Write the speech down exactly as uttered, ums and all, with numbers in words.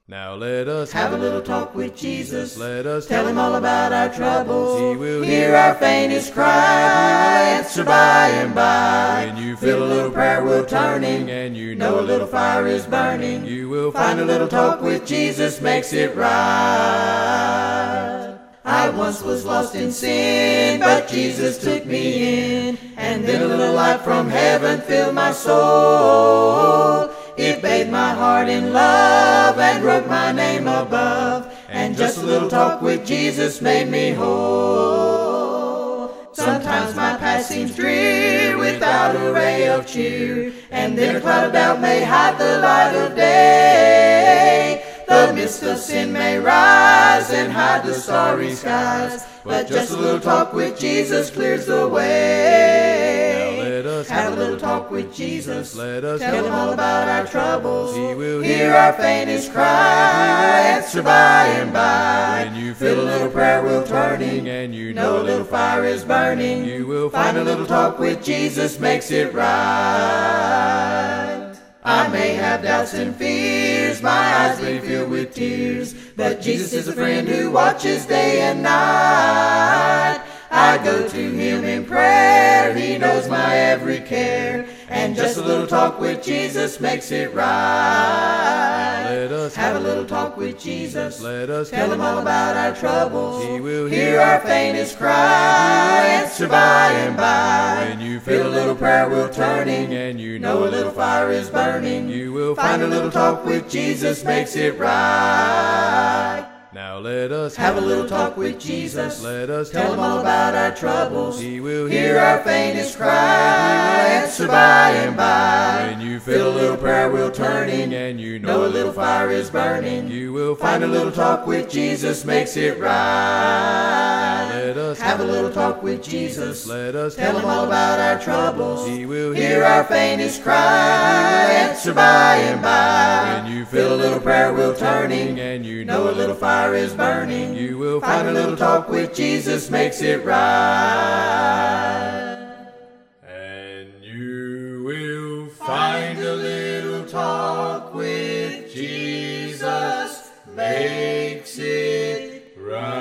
Now let us have a little talk with Jesus. Let us tell him all about our troubles. He will hear our faintest cry. He will answer by and by. When you feel a little prayer wheel turning, and you know a little fire is burning, you will find a little talk with Jesus makes it right. I once was lost in sin, but Jesus took me in, and then a little light from heaven filled my soul. It bathed my heart in love and wrote my name above, and just a little talk with Jesus made me whole. Sometimes my past seems drear without a ray of cheer, and then a cloud of doubt may hide the light of day. The mist of sin may rise and hide the starry skies, but just a little talk with Jesus clears the way. Now let us have a little talk with Jesus. Let us tell him all about our troubles. He will hear our faintest cry. He will answer by and by. When you feel a little prayer wheel turning, and you know a little fire is burning, you will find a little talk with Jesus makes it right. I may have doubts and fears, my eyes may fill with tears, but Jesus is a friend who watches day and night. I go to him in prayer, he knows my every care, and just a little talk with Jesus makes it right. Let us have a little talk with Jesus. Let us tell him all about our troubles. He will hear our faintest cry. He will answer by and by. When you feel a little prayer wheel turning, and you know a little fire is burning, you will find a little talk with Jesus makes it right. Now let us have a little talk with Jesus. Let us tell him all about our troubles. He will hear our faintest cry. He will answer by and by. When you feel a little prayer wheel turning, and you know a little fire is burning, you will find a little talk with Jesus makes it right. Let us have a little talk with Jesus. Let us tell him all about our troubles. He will hear our faintest cry. He will answer by and by. When you feel a little prayer wheel turning, and you know a little fire is burning, you will find a little talk with Jesus makes it right. And you will find a little talk with Jesus makes it right.